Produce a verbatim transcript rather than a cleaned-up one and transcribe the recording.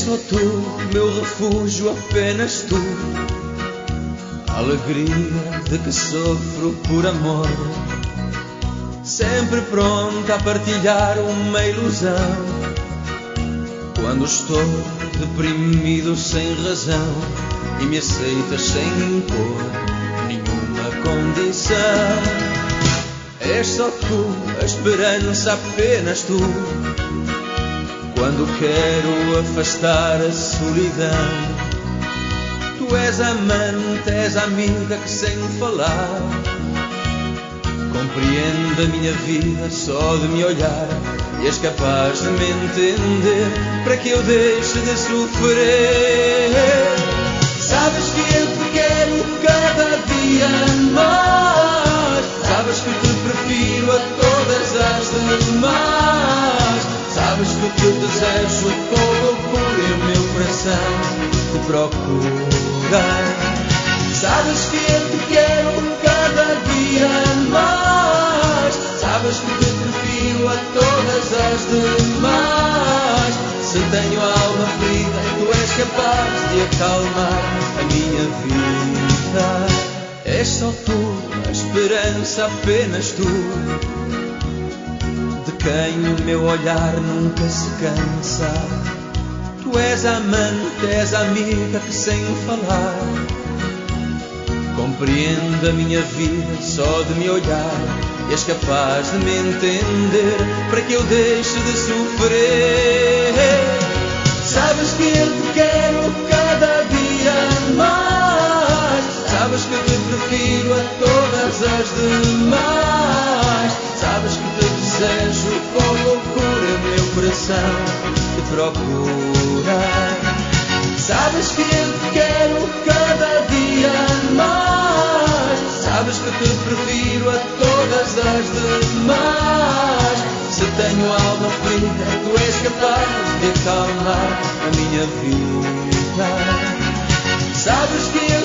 só tu, meu refúgio, apenas tu. A alegria de que sofro por amor, sempre pronta a partilhar uma ilusão. Quando estou deprimido sem razão e me aceitas sem impor nenhuma condição. És só tu, a esperança, apenas tu. Quando quero afastar a solidão, tu és a amante, és a amiga que sem falar compreende a minha vida só de me olhar, e és capaz de me entender para que eu deixe de sofrer. Sabes que eu te quero cada dia mais, sabes que te prefiro a todas as demais, sabes que te desejo com loucura e o meu coração te procura. Sabes que eu te quero cada dia mais, sabes que te prefiro a todas as demais. Se tenho a alma ferida, tu és capaz de acalmar a minha vida. És só tu, a esperança, apenas tu, de quem o meu olhar nunca se cansa. Tu és a amante, és a amiga que sem falar compreende a minha vida só de me olhar, e és capaz de me entender para que eu deixe de sofrer. Sabes que eu te quero cada dia mais, sabes que te prefiro a todas as demais, sabes que te desejo com loucura e o meu coração te procura. Sabes que eu te quero cada dia mais, sabes que te prefiro a todas as demais. Se tenho alma ferida, tu és capaz de acalmar a minha vida. Sabes que eu